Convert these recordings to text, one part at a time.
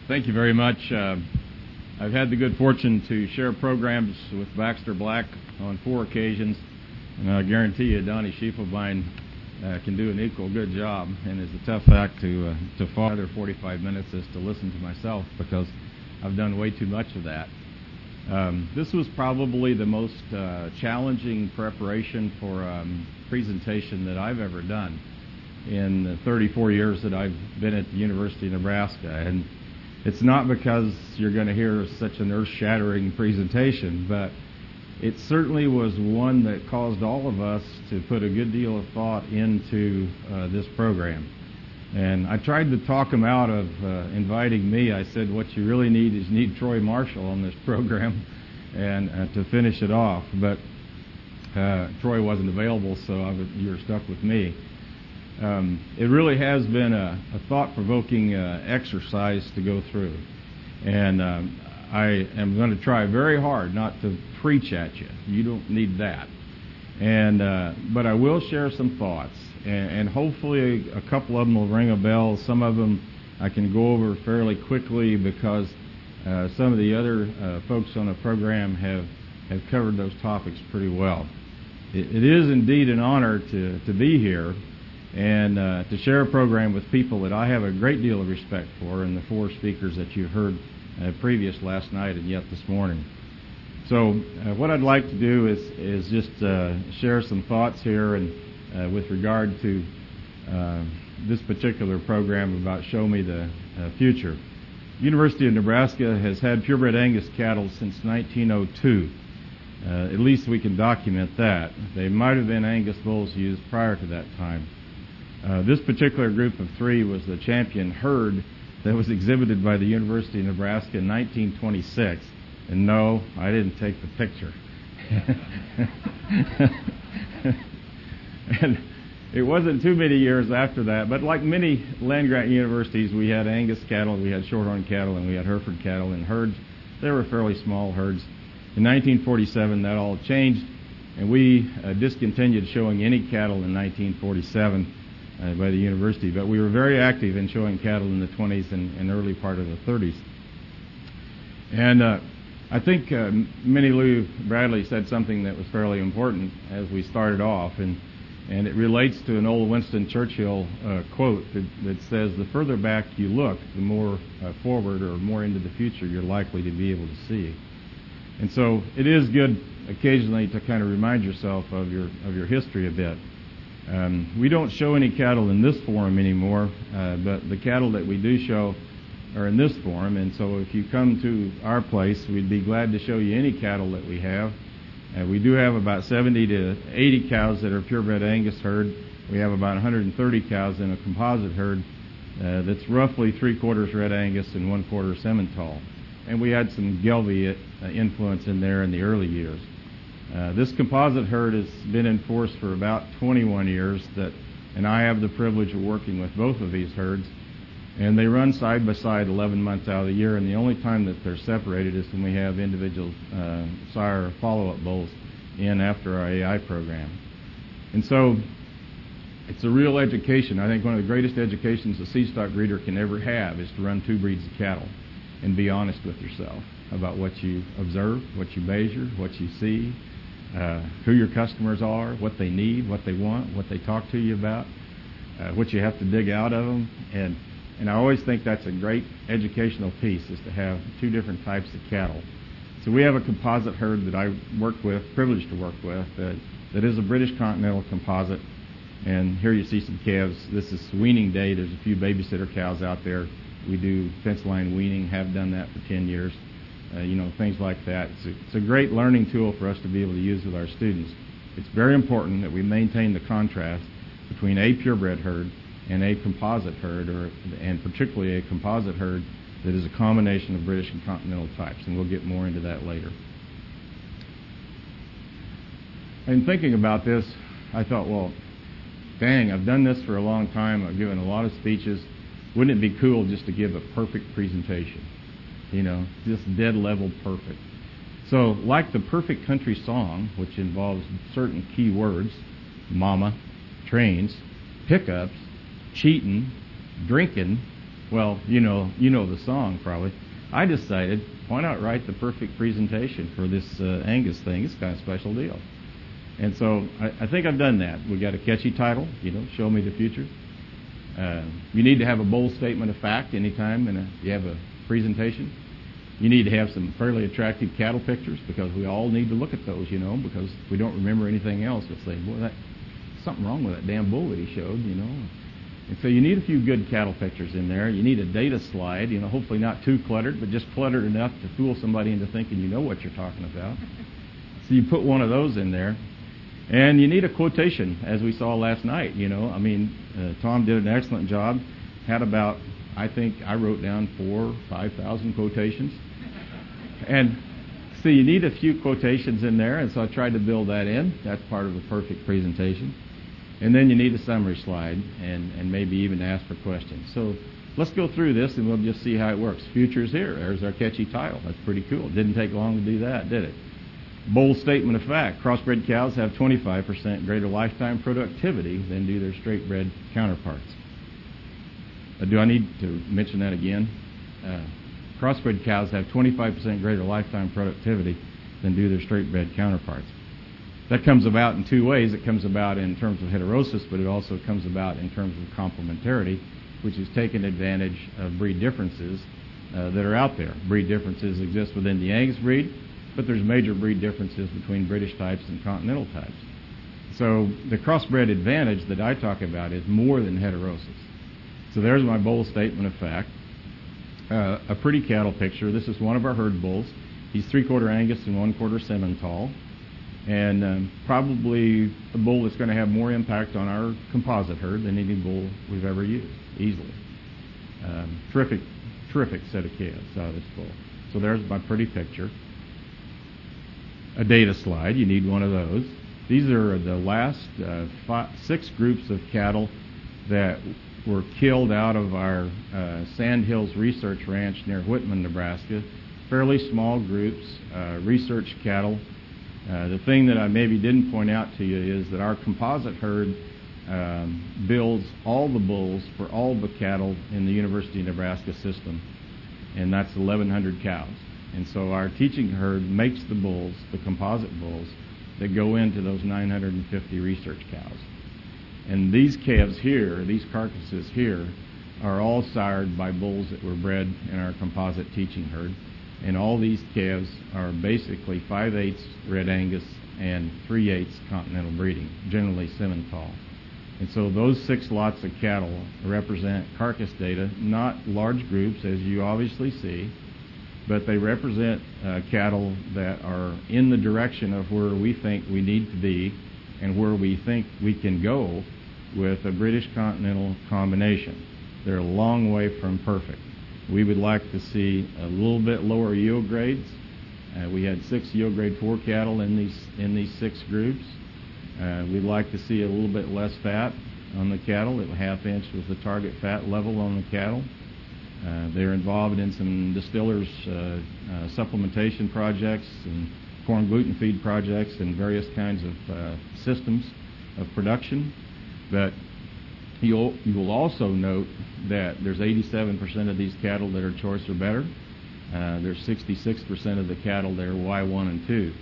Thank you very much. I've had the good fortune to share programs with Baxter Black on 4 occasions, and I guarantee you Donnie Schiefelbein can do an equal good job, and it's a tough act to follow another 45 minutes is to listen to myself because I've done way too much of that. This was probably the most challenging preparation for presentation that I've ever done in the 34 years that I've been at the University of Nebraska. And it's not because you're going to hear such an earth-shattering presentation, but it certainly was one that caused all of us to put a good deal of thought into this program. And I tried to talk him out of inviting me. I said, what you really need is Troy Marshall on this program and to finish it off. But Troy wasn't available, so you were stuck with me. It really has been a thought-provoking exercise to go through. And I am going to try very hard not to preach at you. You don't need that. But I will share some thoughts. And hopefully a couple of them will ring a bell. Some of them I can go over fairly quickly because some of the other folks on the program have covered those topics pretty well. It is indeed an honor to be here and to share a program with people that I have a great deal of respect for, and the 4 speakers that you heard previous last night and yet this morning. So what I'd like to do is just share some thoughts here and with regard to this particular program about Show Me the Future. University of Nebraska has had purebred Angus cattle since 1902. At least we can document that. They might have been Angus bulls used prior to that time. This particular group of 3 was the champion herd that was exhibited by the University of Nebraska in 1926. And no, I didn't take the picture. And it wasn't too many years after that, but like many land-grant universities, we had Angus cattle, we had Shorthorn cattle, and we had Hereford cattle in herds. They were fairly small herds. In 1947, that all changed, and we discontinued showing any cattle in 1947 by the university, but we were very active in showing cattle in the 20s and early part of the 30s. And I think Minnie Lou Bradley said something that was fairly important as we started off, and it relates to an old Winston Churchill quote that says, the further back you look, the more forward or more into the future you're likely to be able to see. And so it is good occasionally to kind of remind yourself of your history a bit. We don't show any cattle in this forum anymore, but the cattle that we do show are in this forum, and so if you come to our place, we'd be glad to show you any cattle that we have. We do have about 70 to 80 cows that are purebred Angus herd. We have about 130 cows in a composite herd that's roughly 3/4 red Angus and 1/4 Simmental. And we had some Gelbvieh influence in there in the early years. This composite herd has been in force for about 21 years, and I have the privilege of working with both of these herds. And they run side by side 11 months out of the year, and the only time that they're separated is when we have individual sire follow-up bulls in after our AI program. And so it's a real education. I think one of the greatest educations a seed stock breeder can ever have is to run 2 breeds of cattle and be honest with yourself about what you observe, what you measure, what you see, who your customers are, what they need, what they want, what they talk to you about, what you have to dig out of them. And I always think that's a great educational piece, is to have 2 different types of cattle. So we have a composite herd that I work with, privileged to work with, that is a British Continental composite. And here you see some calves. This is weaning day. There's a few babysitter cows out there. We do fence line weaning, have done that for 10 years. Things like that. It's a great learning tool for us to be able to use with our students. It's very important that we maintain the contrast between a purebred herd and a composite herd, and particularly a composite herd that is a combination of British and Continental types, and we'll get more into that later. In thinking about this, I thought, well, dang, I've done this for a long time. I've given a lot of speeches. Wouldn't it be cool just to give a perfect presentation? Just dead level perfect. So, like the perfect country song, which involves certain key words, mama, trains, pickups, cheating, drinking, Well, you know the song probably. I decided, why not write the perfect presentation for this Angus thing? It's kind of a special deal. And so I think I've done that. We got a catchy title, Show Me the Future. You need to have a bold statement of fact anytime you have a presentation. You need to have some fairly attractive cattle pictures, because we all need to look at those, because if we don't remember anything else, we'll say, boy, that's something wrong with that damn bull that he showed, And so you need a few good cattle pictures in there. You need a data slide, hopefully not too cluttered, but just cluttered enough to fool somebody into thinking you know what you're talking about. So you put one of those in there. And you need a quotation, as we saw last night, Tom did an excellent job. Had about, I think I wrote down 4,000 or 5,000 quotations. And so you need a few quotations in there, and so I tried to build that in. That's part of a perfect presentation. And then you need a summary slide, and maybe even ask for questions. So let's go through this, and we'll just see how it works. Future's here. There's our catchy title. That's pretty cool. Didn't take long to do that, did it? Bold statement of fact. Crossbred cows have 25% greater lifetime productivity than do their straight-bred counterparts. Do I need to mention that again? Crossbred cows have 25% greater lifetime productivity than do their straight-bred counterparts. That comes about in two ways. It comes about in terms of heterosis, but it also comes about in terms of complementarity, which is taking advantage of breed differences that are out there. Breed differences exist within the Angus breed, but there's major breed differences between British types and continental types. So the crossbred advantage that I talk about is more than heterosis. So there's my bold statement of fact. A pretty cattle picture. This is one of our herd bulls. He's 3/4 Angus and 1/4 Simmental, and probably a bull that's going to have more impact on our composite herd than any bull we've ever used, easily. Terrific set of calves out of this bull. So there's my pretty picture. A data slide. You need one of those. These are the last 6 groups of cattle that were killed out of our Sand Hills Research Ranch near Whitman, Nebraska. Fairly small groups, research cattle. The thing that I maybe didn't point out to you is that our composite herd builds all the bulls for all the cattle in the University of Nebraska system, and that's 1,100 cows. And so our teaching herd makes the bulls, the composite bulls, that go into those 950 research cows. And these calves here, these carcasses here, are all sired by bulls that were bred in our composite teaching herd. And all these calves are basically 5/8 Red Angus and 3/8 Continental breeding, generally Simmental. And so those 6 lots of cattle represent carcass data, not large groups, as you obviously see, but they represent cattle that are in the direction of where we think we need to be and where we think we can go with a British Continental combination. They're a long way from perfect. We would like to see a little bit lower yield grades. We had 6 yield grade 4 cattle in these 6 groups. We'd like to see a little bit less fat on the cattle. 1/2 inch was the target fat level on the cattle. They're involved in some distillers' supplementation projects and corn gluten feed projects and various kinds of systems of production. But you will also note that there's 87% of these cattle that are choice or better. There's 66% of the cattle that are Y1 and 2.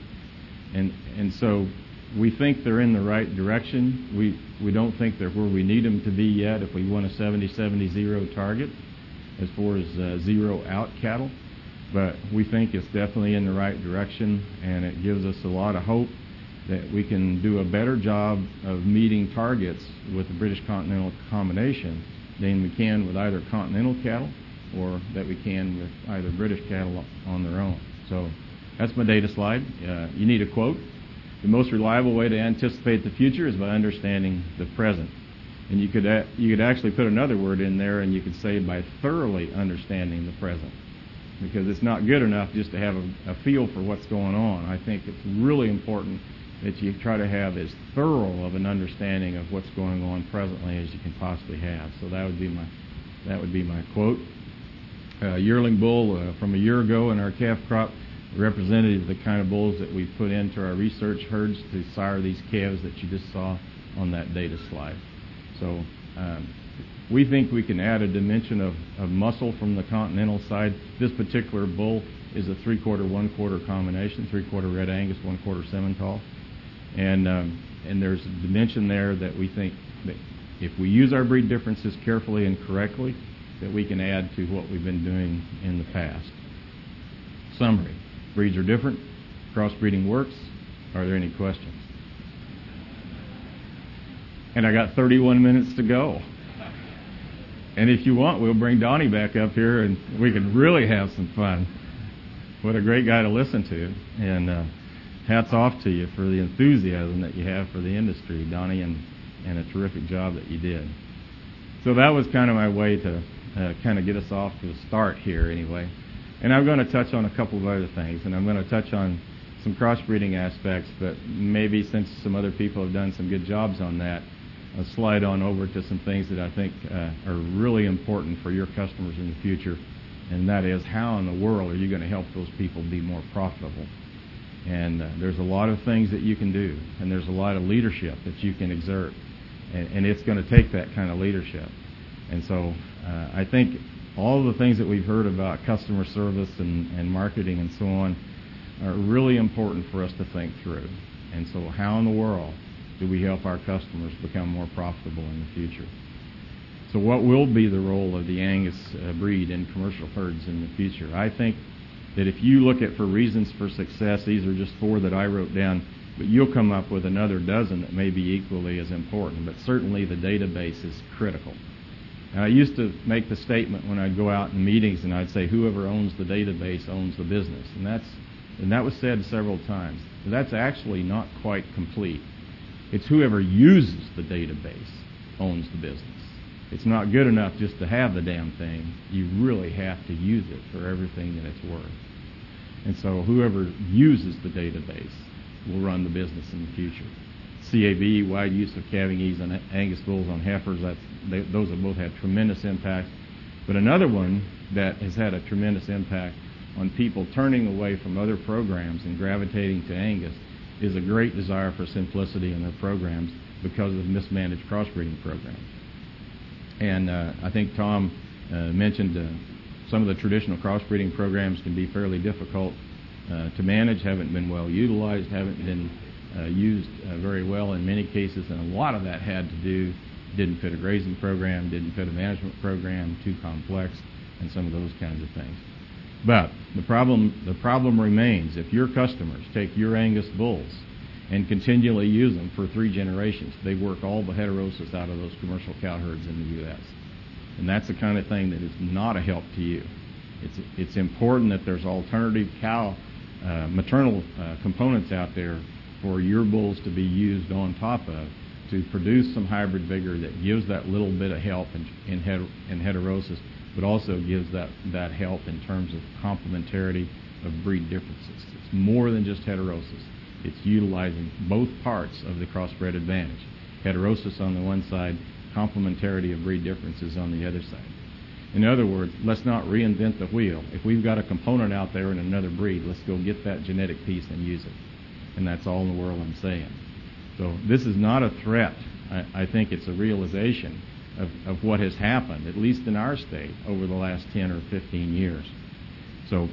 And so we think they're in the right direction. We don't think they're where we need them to be yet if we want a 70-70-0 target as far as zero out cattle. But we think it's definitely in the right direction, and it gives us a lot of hope that we can do a better job of meeting targets with the British Continental combination than we can with either Continental cattle or that we can with either British cattle on their own. So that's my data slide. You need a quote. The most reliable way to anticipate the future is by understanding the present. And you could actually put another word in there, and you could say by thoroughly understanding the present, because it's not good enough just to have a feel for what's going on. I think it's really important that you try to have as thorough of an understanding of what's going on presently as you can possibly have. So that would be my quote. Yearling bull from a year ago in our calf crop, representative of the kind of bulls that we put into our research herds to sire these calves that you just saw on that data slide. So We think we can add a dimension of muscle from the Continental side. This particular bull is a 3/4, 1/4 combination, 3/4 Red Angus, 1/4 Simmental. And there's a dimension there that we think that if we use our breed differences carefully and correctly, that we can add to what we've been doing in the past. Summary. Breeds are different. Crossbreeding works. Are there any questions? And I got 31 minutes to go. And if you want, we'll bring Donnie back up here and we can really have some fun. What a great guy to listen to. And hats off to you for the enthusiasm that you have for the industry, Donnie, and a terrific job that you did. So that was kind of my way to kind of get us off to a start here anyway. And I'm going to touch on a couple of other things, and I'm going to touch on some crossbreeding aspects, but maybe since some other people have done some good jobs on that, I'll slide on over to some things that I think are really important for your customers in the future, and that is how in the world are you going to help those people be more profitable? And there's a lot of things that you can do, and there's a lot of leadership that you can exert, and it's going to take that kind of leadership. And so I think all of the things that we've heard about customer service and marketing and so on are really important for us to think through. And so how in the world do we help our customers become more profitable in the future? So what will be the role of the Angus breed in commercial herds in the future? I think that if you look at for reasons for success, these are just 4 that I wrote down, but you'll come up with another dozen that may be equally as important. But certainly the database is critical. And I used to make the statement when I'd go out in meetings and I'd say, whoever owns the database owns the business. And that was said several times. But that's actually not quite complete. It's whoever uses the database owns the business. It's not good enough just to have the damn thing. You really have to use it for everything that it's worth. And so whoever uses the database will run the business in the future. CAB, wide use of calving ease on Angus bulls on heifers, those have both had tremendous impact. But another one that has had a tremendous impact on people turning away from other programs and gravitating to Angus is a great desire for simplicity in their programs because of mismanaged crossbreeding programs. And I think Tom mentioned some of the traditional crossbreeding programs can be fairly difficult to manage, haven't been well utilized, haven't been used very well in many cases, and a lot of that had to do, didn't fit a grazing program, didn't fit a management program, too complex, and some of those kinds of things. But the problem remains. If your customers take your Angus bulls and continually use them for 3 generations, they work all the heterosis out of those commercial cow herds in the U.S. And that's the kind of thing that is not a help to you. It's important that there's alternative cow maternal components out there for your bulls to be used on top of to produce some hybrid vigor that gives that little bit of help in heterosis, but also gives that help in terms of complementarity of breed differences. It's more than just heterosis. It's utilizing both parts of the crossbred advantage. Heterosis on the one side, complementarity of breed differences on the other side. In other words, let's not reinvent the wheel. If we've got a component out there in another breed, let's go get that genetic piece and use it. And that's all in the world I'm saying. So this is not a threat. I think it's a realization of what has happened, at least in our state, over the last 10 or 15 years. So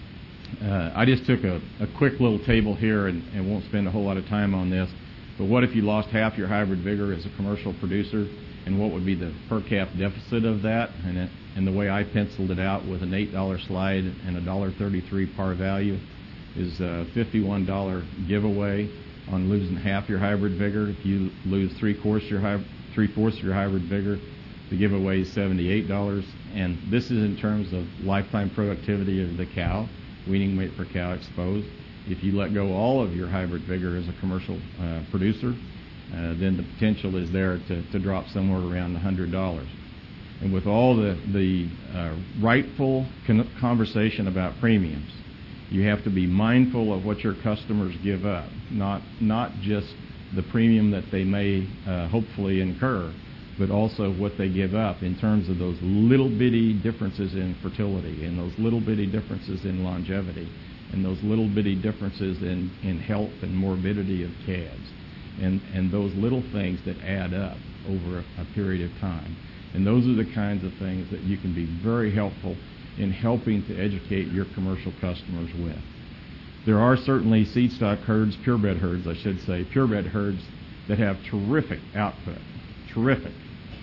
I just took a quick little table here and won't spend a whole lot of time on this. But what if you lost half your hybrid vigor as a commercial producer, and what would be the per cap deficit of that? And the way I penciled it out with an $8 slide and a $1.33 par value is a $51 giveaway on losing half your hybrid vigor. If you lose three-fourths your hybrid vigor, the giveaway is $78. And this is in terms of lifetime productivity of the cow, weaning weight per cow exposed. If you let go all of your hybrid vigor as a commercial producer, then the potential is there to drop somewhere around $100. And with all the rightful conversation about premiums, you have to be mindful of what your customers give up, not just the premium that they may hopefully incur, but also what they give up in terms of those little bitty differences in fertility and those little bitty differences in longevity and those little bitty differences in health and morbidity of calves and those little things that add up over a period of time. And those are the kinds of things that you can be very helpful in helping to educate your commercial customers with. There are certainly seed stock herds, purebred herds, I should say, purebred herds that have terrific output, terrific.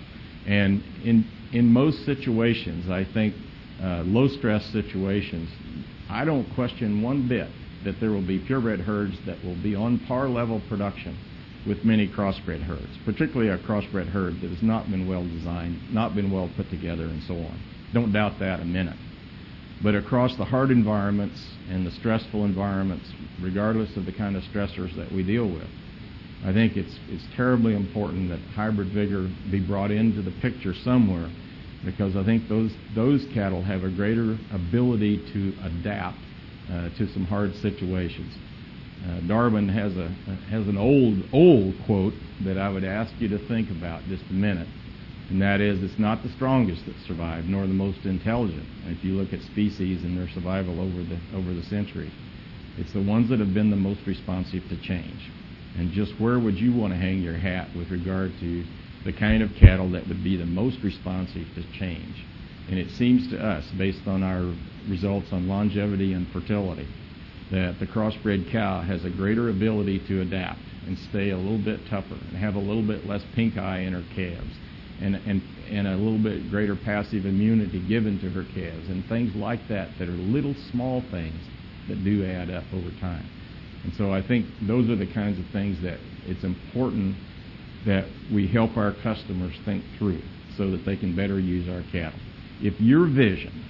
And in most situations, I think low-stress situations, I don't question one bit that there will be purebred herds that will be on par level production with many crossbred herds, particularly a crossbred herd that has not been well designed, not been well put together, and so on. Don't doubt that a minute. But across the hard environments and the stressful environments, regardless of the kind of stressors that we deal with, I think it's terribly important that hybrid vigor be brought into the picture somewhere, because I think those cattle have a greater ability to adapt to some hard situations. Darwin has an old quote that I would ask you to think about just a minute, and that is, it's not the strongest that survive, nor the most intelligent. If you look at species and their survival over the centuries, it's the ones that have been the most responsive to change. And just where would you want to hang your hat with regard to the kind of cattle that would be the most responsive to change? And it seems to us, based on our results on longevity and fertility, that the crossbred cow has a greater ability to adapt and stay a little bit tougher and have a little bit less pink eye in her calves, and a little bit greater passive immunity given to her calves, and things like that are little small things that do add up over time. And so I think those are the kinds of things that it's important that we help our customers think through so that they can better use our cattle. If your vision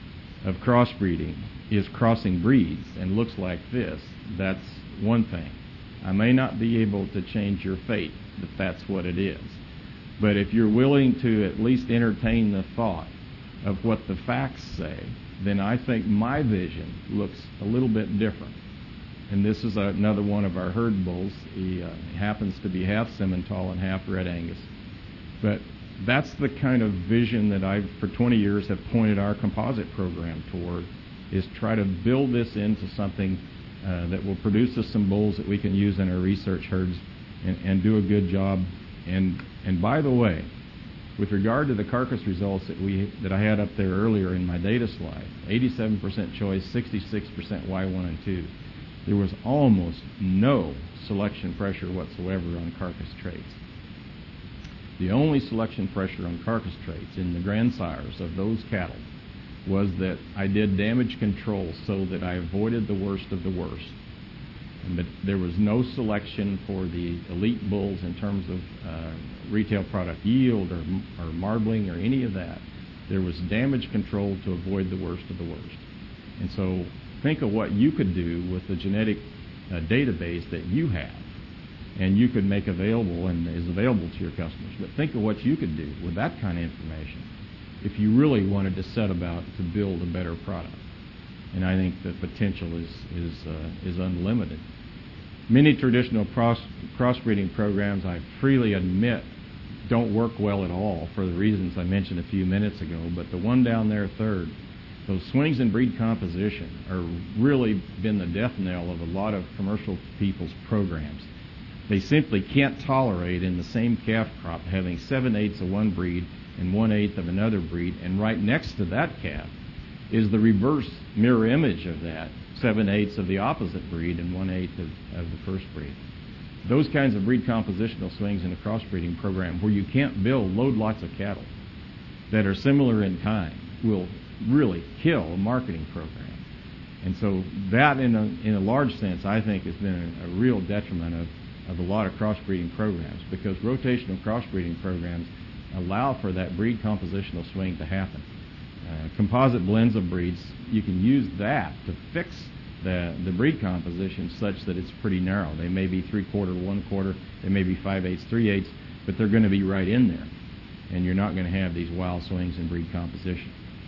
of crossbreeding is crossing breeds and looks like this, that's one thing. I may not be able to change your fate if that's what it is. But if you're willing to at least entertain the thought of what the facts say, then I think my vision looks a little bit different. And this is another one of our herd bulls. He happens to be half Simmental and half Red Angus. But that's the kind of vision that I, for 20 years, have pointed our composite program toward, is try to build this into something that will produce us some bulls that we can use in our research herds and do a good job. And by the way, with regard to the carcass results that I had up there earlier in my data slide, 87% choice, 66% Y1 and 2, there was almost no selection pressure whatsoever on carcass traits. The only selection pressure on carcass traits in the grandsires of those cattle was that I did damage control so that I avoided the worst of the worst. But there was no selection for the elite bulls in terms of retail product yield or marbling or any of that. There was damage control to avoid the worst of the worst. And so think of what you could do with the genetic database that you have and you could make available and is available to your customers. But think of what you could do with that kind of information if you really wanted to set about to build a better product. And I think the potential is unlimited. Many traditional crossbreeding programs, I freely admit, don't work well at all for the reasons I mentioned a few minutes ago. But the one down there third, those swings in breed composition are really been the death knell of a lot of commercial people's programs. They simply can't tolerate in the same calf crop having 7/8 of one breed and 1/8 of another breed, and right next to that calf is the reverse mirror image of that, 7/8 of the opposite breed and 1/8 of the first breed. Those kinds of breed compositional swings in a crossbreeding program where you can't load lots of cattle that are similar in kind will really kill a marketing program. And so that, in a large sense, I think has been a real detriment of a lot of crossbreeding programs, because rotational crossbreeding programs allow for that breed compositional swing to happen. Composite blends of breeds, you can use that to fix the breed composition such that it's pretty narrow. They may be 3/4, 1/4, they may be 5/8, 3/8, but they're going to be right in there, and you're not going to have these wild swings in breed composition.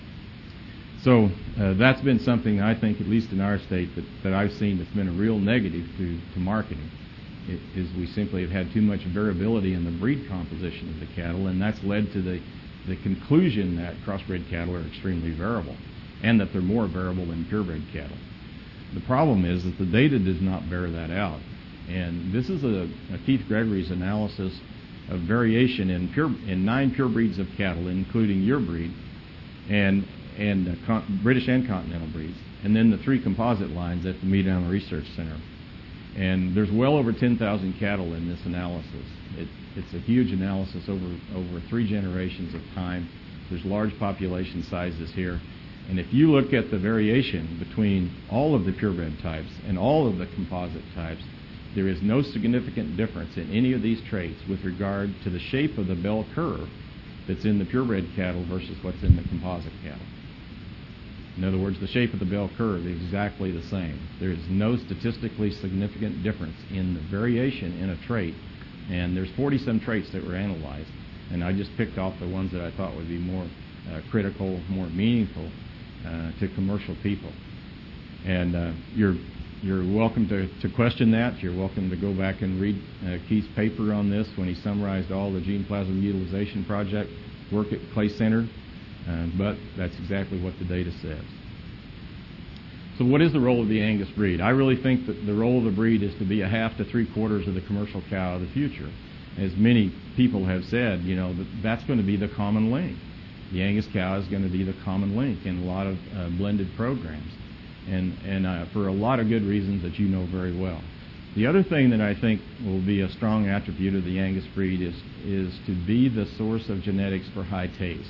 So that's been something I think, at least in our state, that I've seen that's been a real negative to marketing. Is we simply have had too much variability in the breed composition of the cattle, and that's led to the conclusion that crossbred cattle are extremely variable, and that they're more variable than purebred cattle. The problem is that the data does not bear that out. And this is a Keith Gregory's analysis of variation in 9 pure breeds of cattle, including your breed, and British and Continental breeds, and then the 3 composite lines at the Meat Animal Research Center. And there's well over 10,000 cattle in this analysis. It's a huge analysis over 3 generations of time. There's large population sizes here. And if you look at the variation between all of the purebred types and all of the composite types, there is no significant difference in any of these traits with regard to the shape of the bell curve that's in the purebred cattle versus what's in the composite cattle. In other words, the shape of the bell curve is exactly the same. There is no statistically significant difference in the variation in a trait, and there's 40-some traits that were analyzed, and I just picked off the ones that I thought would be more critical, more meaningful to commercial people. And you're welcome to question that. You're welcome to go back and read Keith's paper on this when he summarized all the gene plasma utilization project work at Clay Center. But that's exactly what the data says. So what is the role of the Angus breed? I really think that the role of the breed is to be a half to 3/4 of the commercial cow of the future. As many people have said, that's going to be the common link. The Angus cow is going to be the common link in a lot of blended programs, and for a lot of good reasons that you know very well. The other thing that I think will be a strong attribute of the Angus breed is to be the source of genetics for high taste.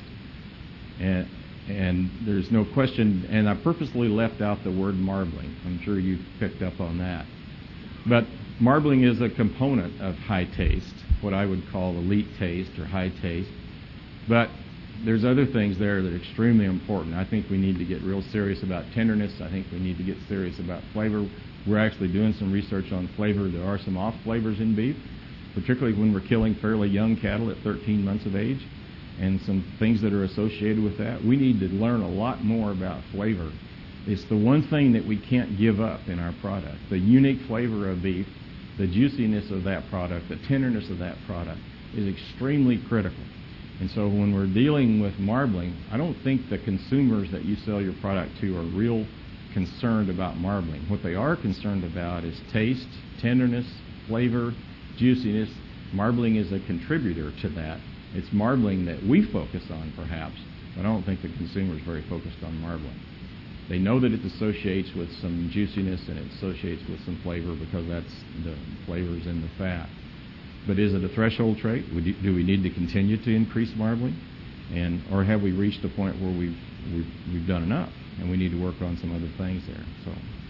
And there's no question, and I purposely left out the word marbling. I'm sure you picked up on that. But marbling is a component of high taste, what I would call elite taste or high taste. But there's other things there that are extremely important. I think we need to get real serious about tenderness. I think we need to get serious about flavor. We're actually doing some research on flavor. There are some off flavors in beef, particularly when we're killing fairly young cattle at 13 months of age, and some things that are associated with that. We need to learn a lot more about flavor. It's the one thing that we can't give up in our product. The unique flavor of beef, the juiciness of that product, the tenderness of that product is extremely critical. And so when we're dealing with marbling, I don't think the consumers that you sell your product to are real concerned about marbling. What they are concerned about is taste, tenderness, flavor, juiciness. Marbling is a contributor to that. It's marbling that we focus on, perhaps, but I don't think the consumer is very focused on marbling. They know that it associates with some juiciness and it associates with some flavor because that's the flavors in the fat. But is it a threshold trait? Do we need to continue to increase marbling? Or have we reached a point where we've done enough and we need to work on some other things there? So,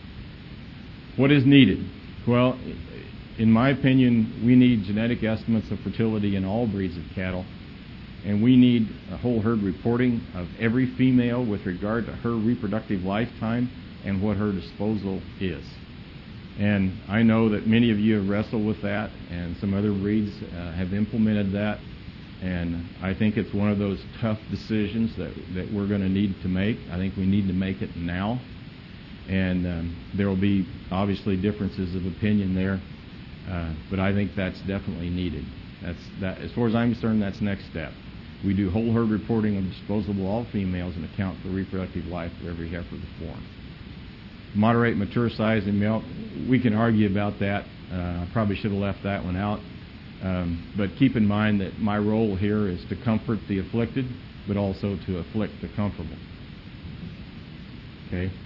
what is needed? Well, in my opinion, we need genetic estimates of fertility in all breeds of cattle, and we need a whole herd reporting of every female with regard to her reproductive lifetime and what her disposal is. And I know that many of you have wrestled with that, and some other breeds have implemented that, and I think it's one of those tough decisions that we're going to need to make. I think we need to make it now, and there will be obviously differences of opinion there. But I think that's definitely needed. As far as I'm concerned, that's the next step. We do whole herd reporting of disposable all females and account for reproductive life for every heifer that's born. Moderate mature size in milk, we can argue about that. I probably should have left that one out. But keep in mind that my role here is to comfort the afflicted, but also to afflict the comfortable. Okay?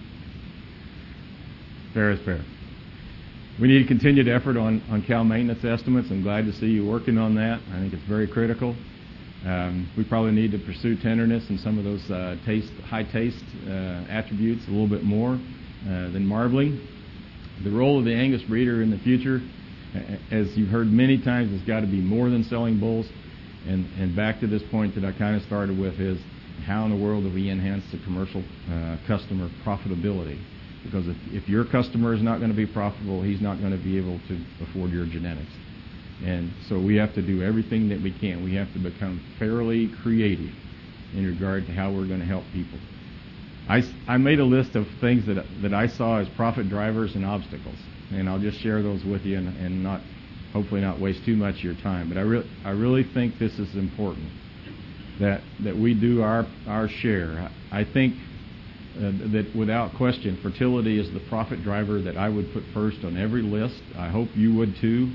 Fair is fair. We need continued effort on cow maintenance estimates. I'm glad to see you working on that. I think it's very critical. We probably need to pursue tenderness and some of those high taste attributes a little bit more than marbling. The role of the Angus breeder in the future, as you've heard many times, has got to be more than selling bulls. And back to this point that I kind of started with is how in the world do we enhance the commercial customer profitability? Because if your customer is not going to be profitable, he's not going to be able to afford your genetics. And so we have to do everything that we can. We have to become fairly creative in regard to how we're going to help people. I made a list of things that I saw as profit drivers and obstacles, and I'll just share those with you and hopefully not waste too much of your time. But I really think this is important, that we do our share. I think that without question, fertility is the profit driver that I would put first on every list. I hope you would too.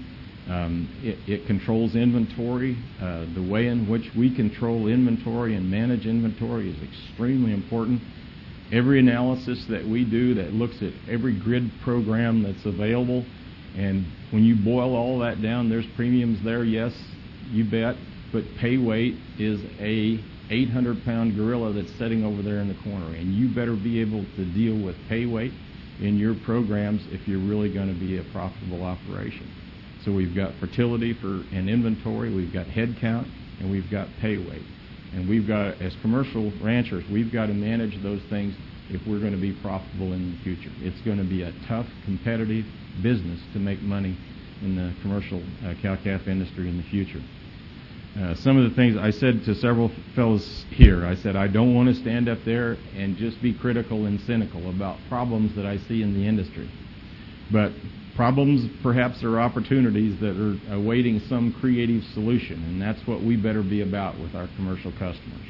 It controls inventory. The way in which we control inventory and manage inventory is extremely important. Every analysis that we do that looks at every grid program that's available, and when you boil all that down, there's premiums there, yes, you bet, but pay weight is a 800-pound gorilla that's sitting over there in the corner, and you better be able to deal with pay weight in your programs if you're really going to be a profitable operation. So we've got fertility and inventory, we've got head count, and we've got pay weight. And we've got, as commercial ranchers, we've got to manage those things if we're going to be profitable in the future. It's going to be a tough, competitive business to make money in the commercial cow-calf industry in the future. Some of the things I said to several fellows here, I said I don't want to stand up there and just be critical and cynical about problems that I see in the industry. But problems perhaps are opportunities that are awaiting some creative solution, and that's what we better be about with our commercial customers.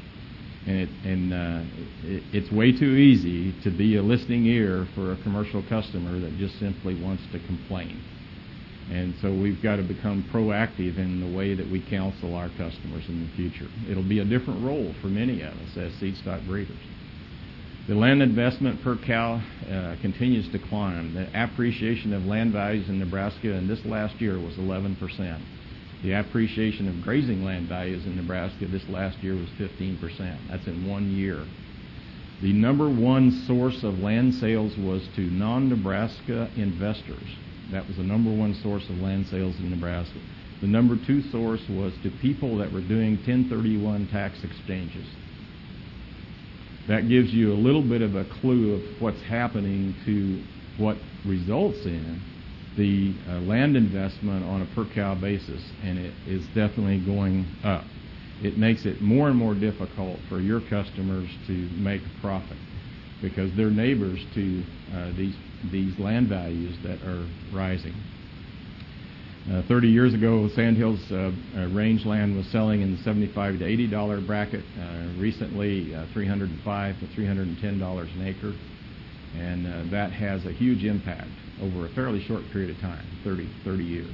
It's way too easy to be a listening ear for a commercial customer that just simply wants to complain. And so we've got to become proactive in the way that we counsel our customers in the future. It'll be a different role for many of us as seed stock breeders. The land investment per cow continues to climb. The appreciation of land values in Nebraska in this last year was 11%. The appreciation of grazing land values in Nebraska this last year was 15%. That's in 1 year. The number one source of land sales was to non-Nebraska investors. That was the number one source of land sales in Nebraska. The number two source was to people that were doing 1031 tax exchanges. That gives you a little bit of a clue of what's happening to what results in the land investment on a per cow basis, and it is definitely going up. It makes it more and more difficult for your customers to make a profit because they're neighbors to these land values that are rising. 30 years ago, Sandhills rangeland was selling in the $75 to $80 bracket. Recently, $305 to $310 an acre, and that has a huge impact over a fairly short period of time, 30 years.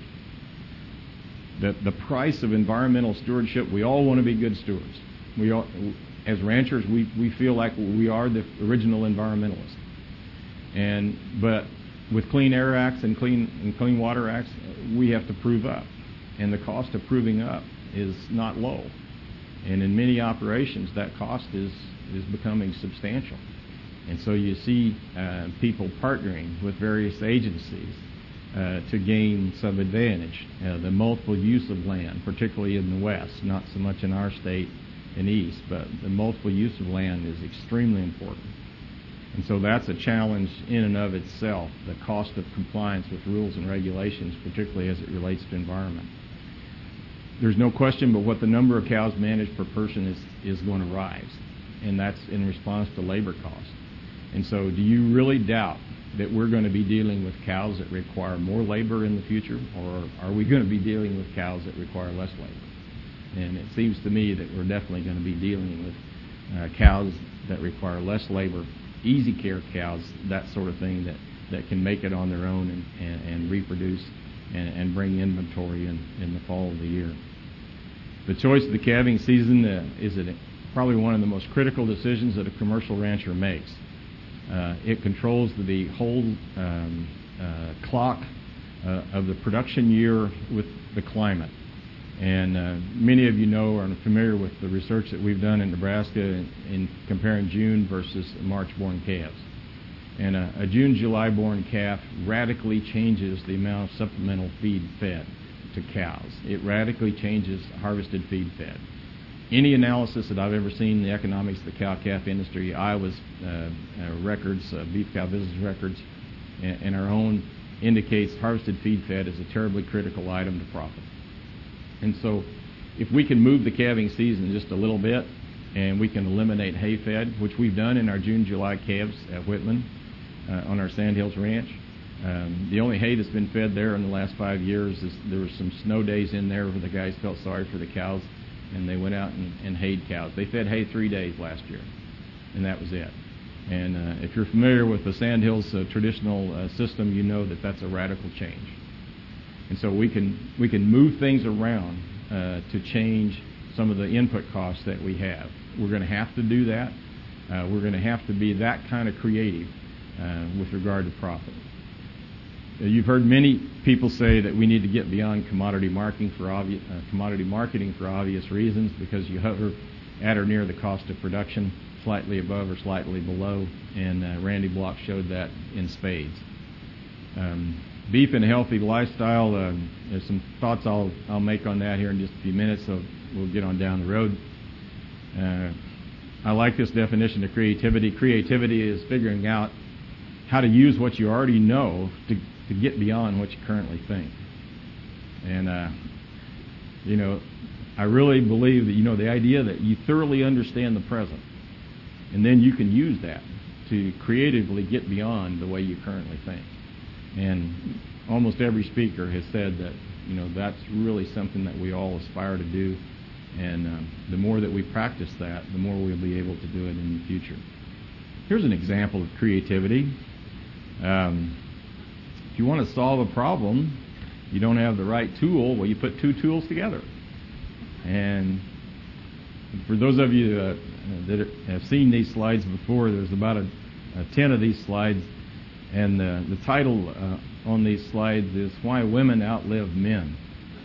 The price of environmental stewardship, we all want to be good stewards. We all, as ranchers, we feel like we are the original environmentalists. But with Clean Air Acts and Clean Water Acts, we have to prove up. And the cost of proving up is not low. And in many operations, that cost is becoming substantial. And so you see people partnering with various agencies to gain some advantage. The multiple use of land, particularly in the West, not so much in our state and East, but the multiple use of land is extremely important. And so that's a challenge in and of itself, the cost of compliance with rules and regulations, particularly as it relates to environment. There's no question but what the number of cows managed per person is going to rise, and that's in response to labor costs. And so do you really doubt that we're going to be dealing with cows that require more labor in the future, or are we going to be dealing with cows that require less labor? And it seems to me that we're definitely going to be dealing with cows that require less labor, easy care cows, that sort of thing that can make it on their own and reproduce and bring inventory in the fall of the year. The choice of the calving season is probably one of the most critical decisions that a commercial rancher makes. It controls the whole clock of the production year with the climate. And many of you know or are familiar with the research that we've done in Nebraska in comparing June versus March-born calves. And a June-July-born calf radically changes the amount of supplemental feed fed to cows. It radically changes harvested feed fed. Any analysis that I've ever seen in the economics of the cow-calf industry, Iowa's records, beef cow business records, and our own, indicates harvested feed fed is a terribly critical item to profit. And so if we can move the calving season just a little bit and we can eliminate hay fed, which we've done in our June-July calves at Whitman on our Sandhills Ranch. The only hay that's been fed there in the last 5 years is there were some snow days in there where the guys felt sorry for the cows and they went out and hayed cows. They fed hay 3 days last year, and that was it. And if you're familiar with the Sandhills traditional system, you know that that's a radical change. And so we can move things around to change some of the input costs that we have. We're going to have to do that. We're going to have to be that kind of creative with regard to profit. You've heard many people say that we need to get beyond commodity marketing for obvious reasons, because you hover at or near the cost of production, slightly above or slightly below, and Randy Block showed that in spades. Beef and a healthy lifestyle, there's some thoughts I'll make on that here in just a few minutes, so we'll get on down the road. I like this definition of creativity. Creativity is figuring out how to use what you already know to get beyond what you currently think. And, I really believe that, the idea that you thoroughly understand the present, and then you can use that to creatively get beyond the way you currently think. And almost every speaker has said that, that's really something that we all aspire to do. And the more that we practice that, the more we'll be able to do it in the future. Here's an example of creativity. If you want to solve a problem, you don't have the right tool, well, you put two tools together. And for those of you that have seen these slides before, there's about a 10 of these slides, and the title on these slides is Why Women Outlive Men.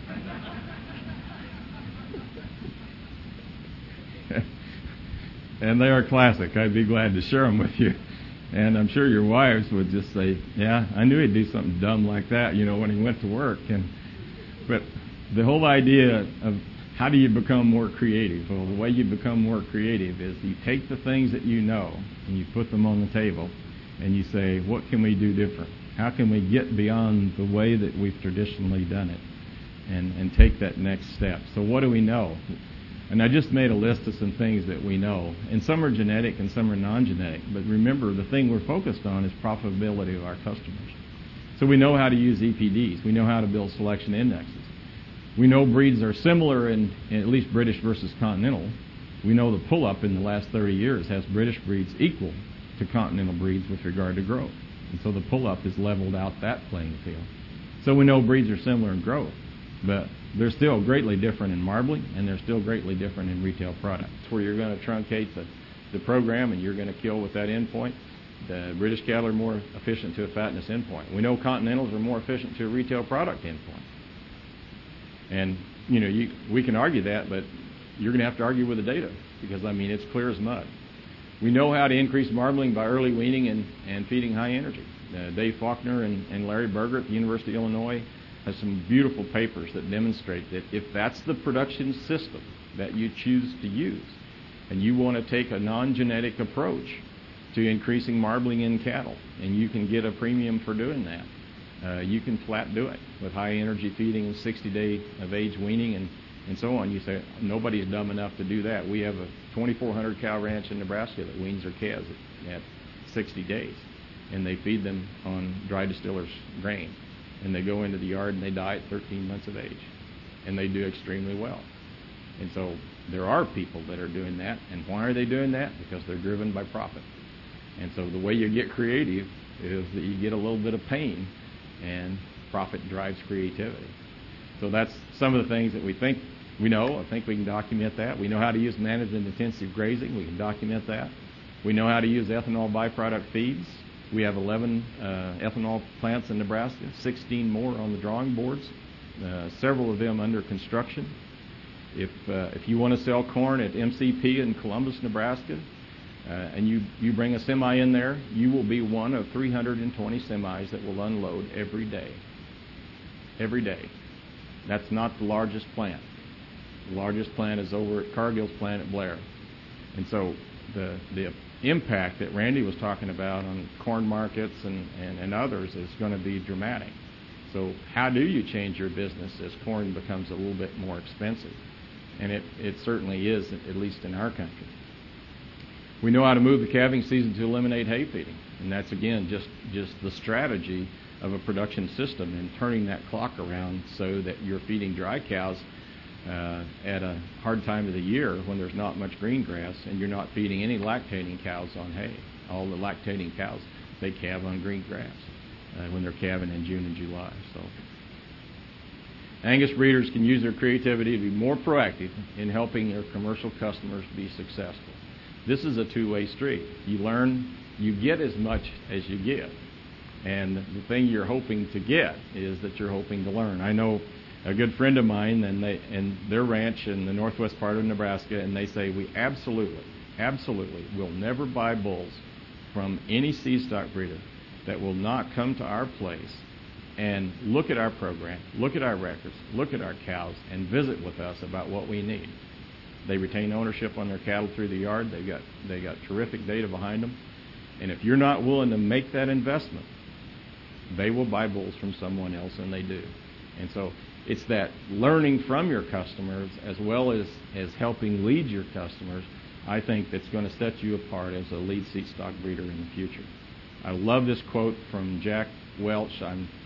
And they are classic. I'd be glad to share them with you. And I'm sure your wives would just say, yeah, I knew he'd do something dumb like that, when he went to work. But the whole idea of how do you become more creative? Well, the way you become more creative is you take the things that you know and you put them on the table and you say, what can we do different? How can we get beyond the way that we've traditionally done it and take that next step? So what do we know? And I just made a list of some things that we know. And some are genetic and some are non-genetic. But remember, the thing we're focused on is profitability of our customers. So we know how to use EPDs. We know how to build selection indexes. We know breeds are similar in at least British versus Continental. We know the pull-up in the last 30 years has British breeds equal to Continental breeds with regard to growth. And so the pull-up has leveled out that playing field. So we know breeds are similar in growth. But they're still greatly different in marbling, and they're still greatly different in retail products. Where you're going to truncate the program and you're going to kill with that endpoint. The British cattle are more efficient to a fatness endpoint. We know Continentals are more efficient to a retail product endpoint. And, we can argue that, but you're going to have to argue with the data because, it's clear as mud. We know how to increase marbling by early weaning and feeding high energy. Dave Faulkner and Larry Berger at the University of Illinois has some beautiful papers that demonstrate that if that's the production system that you choose to use, and you want to take a non-genetic approach to increasing marbling in cattle, and you can get a premium for doing that, you can flat do it with high energy feeding and 60-day of age weaning and so on. You say, nobody's dumb enough to do that. We have a 2,400 cow ranch in Nebraska that weans their calves at 60 days, and they feed them on dry distillers grain. And they go into the yard and they die at 13 months of age. And they do extremely well. And so there are people that are doing that. And why are they doing that? Because they're driven by profit. And so the way you get creative is that you get a little bit of pain, and profit drives creativity. So that's some of the things that we think we know. I think we can document that. We know how to use management intensive grazing. We can document that. We know how to use ethanol byproduct feeds. We have 11 ethanol plants in Nebraska, 16 more on the drawing boards, several of them under construction. If you want to sell corn at MCP in Columbus, Nebraska, and you bring a semi in there, you will be one of 320 semis that will unload every day. Every day. That's not the largest plant. The largest plant is over at Cargill's plant at Blair. And so the impact that Randy was talking about on corn markets and others is going to be dramatic. So how do you change your business as corn becomes a little bit more expensive? And it certainly is, at least in our country. We know how to move the calving season to eliminate hay feeding. And that's, again, just the strategy of a production system and turning that clock around so that you're feeding dry cows at a hard time of the year when there's not much green grass, and you're not feeding any lactating cows on hay. All the lactating cows, they calve on green grass when they're calving in June and July. So Angus breeders can use their creativity to be more proactive in helping their commercial customers be successful. This is a two-way street. You learn, you get as much as you give. And the thing you're hoping to get is that you're hoping to learn. I know a good friend of mine and their ranch in the northwest part of Nebraska, and they say, we absolutely will never buy bulls from any seed stock breeder that will not come to our place and look at our program, look at our records, look at our cows, and visit with us about what we need. They retain ownership on their cattle through the yard. They got terrific data behind them. And if you're not willing to make that investment, they will buy bulls from someone else, and they do. And so it's that learning from your customers as well as helping lead your customers, I think, that's going to set you apart as a lead seed stock breeder in the future. I love this quote from Jack Welch.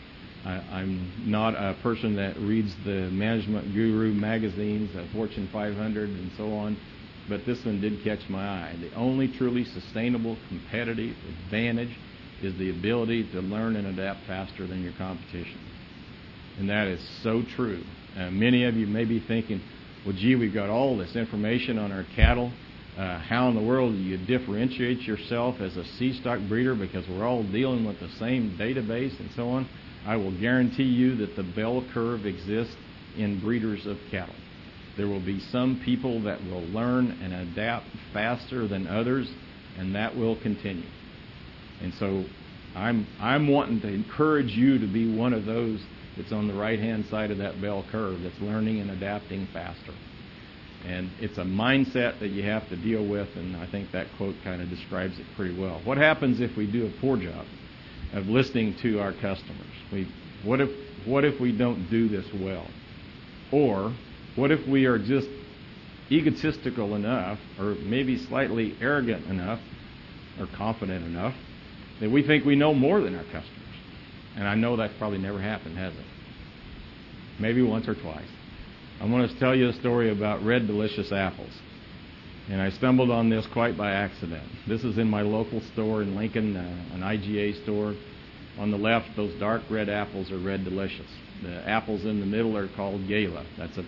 I'm not a person that reads the Management Guru magazines, Fortune 500 and so on, but this one did catch my eye. The only truly sustainable competitive advantage is the ability to learn and adapt faster than your competition. And that is so true. Many of you may be thinking, well, gee, we've got all this information on our cattle. How in the world do you differentiate yourself as a seed stock breeder, because we're all dealing with the same database and so on? I will guarantee you that the bell curve exists in breeders of cattle. There will be some people that will learn and adapt faster than others, and that will continue. And so I'm wanting to encourage you to be one of those that's on the right-hand side of that bell curve, that's learning and adapting faster. And it's a mindset that you have to deal with, and I think that quote kind of describes it pretty well. What happens if we do a poor job of listening to our customers? What if we don't do this well? Or what if we are just egotistical enough, or maybe slightly arrogant enough, or confident enough, that we think we know more than our customers? And I know that's probably never happened, has it? Maybe once or twice. I want to tell you a story about Red Delicious apples. And I stumbled on this quite by accident. This is in my local store in Lincoln, an IGA store. On the left, those dark red apples are Red Delicious. The apples in the middle are called Gala.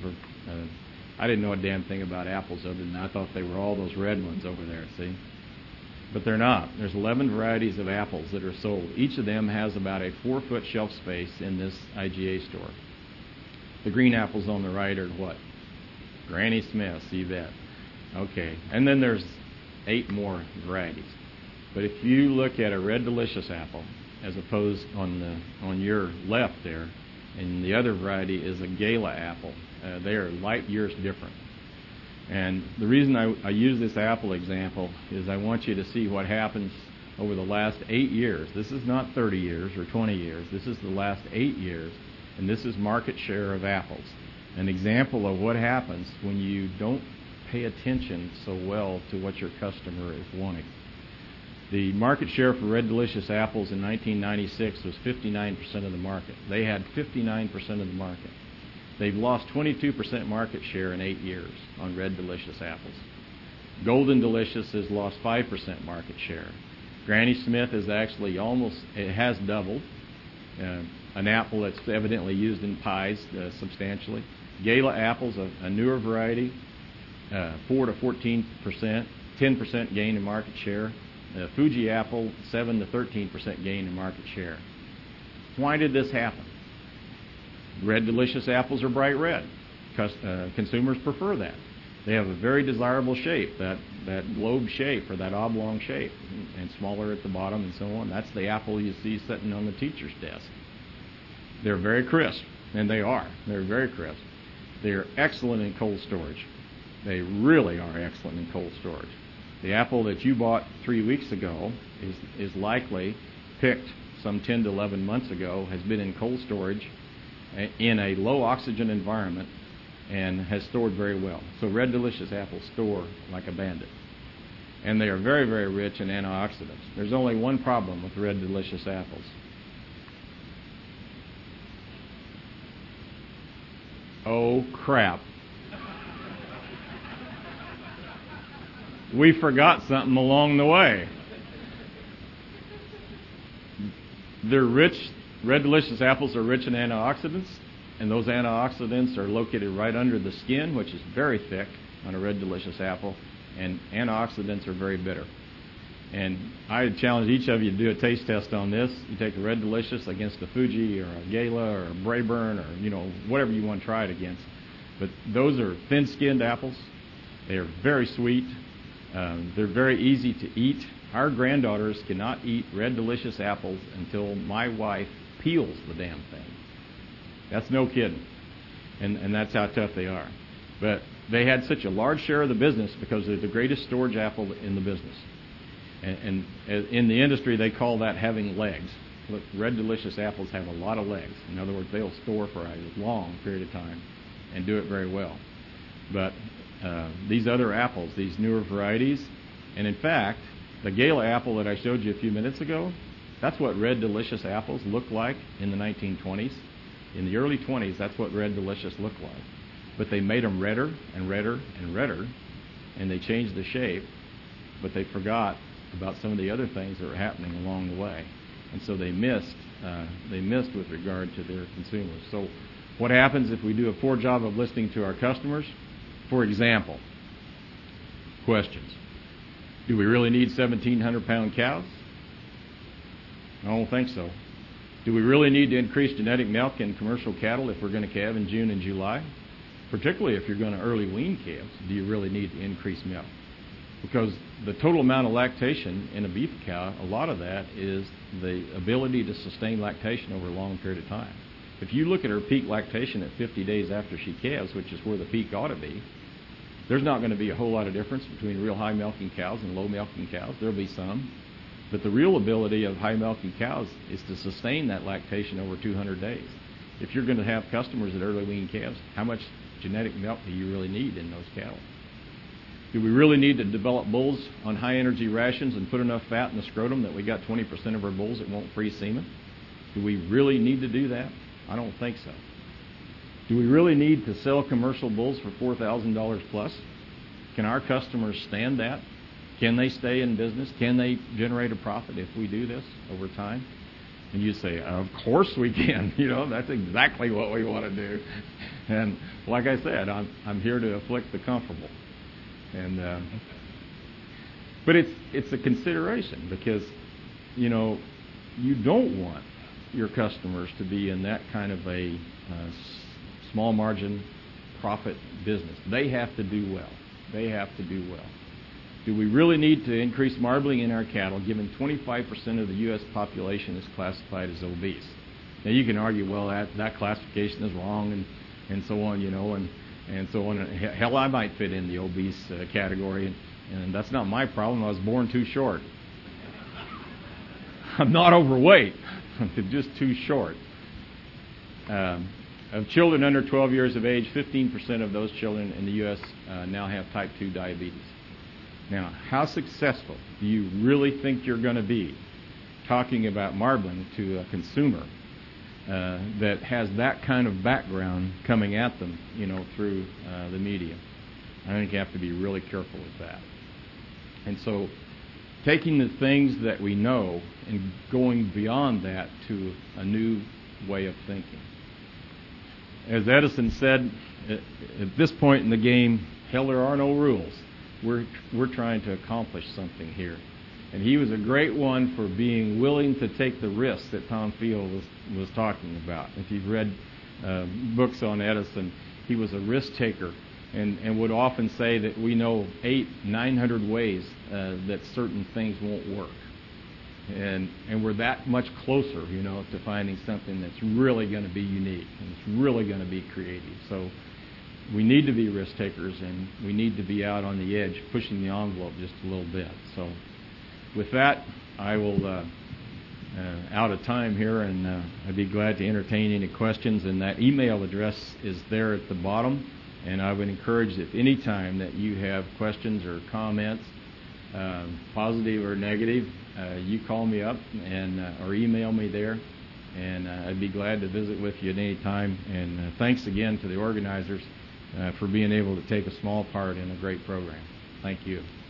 I didn't know a damn thing about apples other than I thought they were all those red ones over there, see? But they're not. There's 11 varieties of apples that are sold. Each of them has about a 4-foot shelf space in this IGA store. The green apples on the right are what? Granny Smiths, you bet. Okay, and then there's 8 more varieties. But if you look at a Red Delicious apple, as opposed on your left there, and the other variety is a Gala apple, they are light years different. And the reason I use this apple example is I want you to see what happens over the last 8 years. This is not 30 years or 20 years. This is the last 8 years, and this is market share of apples. An example of what happens when you don't pay attention so well to what your customer is wanting. The market share for Red Delicious apples in 1996 was 59% of the market. They had 59% of the market. They've lost 22% market share in 8 years on Red Delicious apples. Golden Delicious has lost 5% market share. Granny Smith is actually it has doubled. An apple that's evidently used in pies substantially. Gala apples, a newer variety, 4 to 14%, 10% gain in market share. Fuji apple, 7 to 13% gain in market share. Why did this happen? Red Delicious apples are bright red. Consumers prefer that. They have a very desirable shape, that globe shape or that oblong shape, and smaller at the bottom and so on. That's the apple you see sitting on the teacher's desk. They're very crisp, and they are. They're very crisp. They're excellent in cold storage. They really are excellent in cold storage. The apple that you bought 3 weeks ago is likely picked some 10 to 11 months ago, has been in cold storage in a low oxygen environment, and has stored very well. So Red Delicious apples store like a bandit. And they are very, very rich in antioxidants. There's only one problem with Red Delicious apples. Oh, crap. We forgot something along the way. They're rich. Red Delicious apples are rich in antioxidants, and those antioxidants are located right under the skin, which is very thick on a Red Delicious apple, and antioxidants are very bitter. And I challenge each of you to do a taste test on this. You take a Red Delicious against a Fuji or a Gala or a Braeburn or, whatever you want to try it against. But those are thin-skinned apples. They are very sweet. They're very easy to eat. Our granddaughters cannot eat Red Delicious apples until my wife peels the damn thing. That's no kidding. And that's how tough they are. But they had such a large share of the business because they're the greatest storage apple in the business. And in the industry, they call that having legs. Look, Red Delicious apples have a lot of legs. In other words, they'll store for a long period of time and do it very well. But these other apples, these newer varieties, and in fact, the Gala apple that I showed you a few minutes ago, that's what Red Delicious apples looked like in the 1920s. In the early 20s, that's what Red Delicious looked like. But they made them redder and redder and redder, and they changed the shape, but they forgot about some of the other things that were happening along the way. And so they missed with regard to their consumers. So what happens if we do a poor job of listening to our customers? For example, questions. Do we really need 1,700-pound cows? I don't think so. Do we really need to increase genetic milk in commercial cattle if we're going to calve in June and July? Particularly if you're going to early wean calves, do you really need to increase milk? Because the total amount of lactation in a beef cow, a lot of that is the ability to sustain lactation over a long period of time. If you look at her peak lactation at 50 days after she calves, which is where the peak ought to be, there's not going to be a whole lot of difference between real high milking cows and low milking cows. There'll be some. But the real ability of high milking cows is to sustain that lactation over 200 days. If you're going to have customers at early wean calves, how much genetic milk do you really need in those cattle? Do we really need to develop bulls on high energy rations and put enough fat in the scrotum that we got 20% of our bulls that won't freeze semen? Do we really need to do that? I don't think so. Do we really need to sell commercial bulls for $4,000 plus? Can our customers stand that? Can they stay in business? Can they generate a profit if we do this over time? And you say, of course we can. That's exactly what we want to do. And like I said, I'm here to afflict the comfortable. But it's a consideration because, you don't want your customers to be in that kind of a small margin profit business. They have to do well. They have to do well. Do we really need to increase marbling in our cattle given 25% of the U.S. population is classified as obese? Now you can argue, well, that classification is wrong and so on, and so on. Hell, I might fit in the obese category, and that's not my problem. I was born too short. I'm not overweight. I'm just too short. Of children under 12 years of age, 15% of those children in the U.S. Now have type 2 diabetes. Now, how successful do you really think you're going to be talking about marbling to a consumer that has that kind of background coming at them, through the media? I think you have to be really careful with that. And so taking the things that we know and going beyond that to a new way of thinking. As Edison said, at this point in the game, hell, there are no rules. We're trying to accomplish something here. And he was a great one for being willing to take the risks that Tom Field was talking about. If you've read books on Edison, he was a risk taker and would often say that we know 800-900 ways that certain things won't work. And we're that much closer, to finding something that's really going to be unique and it's really going to be creative. So we need to be risk takers and we need to be out on the edge, pushing the envelope just a little bit. So with that, I will out of time here, and I'd be glad to entertain any questions. And that email address is there at the bottom. And I would encourage if any time that you have questions or comments, positive or negative, you call me up and or email me there, and I'd be glad to visit with you at any time. And thanks again to the organizers for being able to take a small part in a great program. Thank you.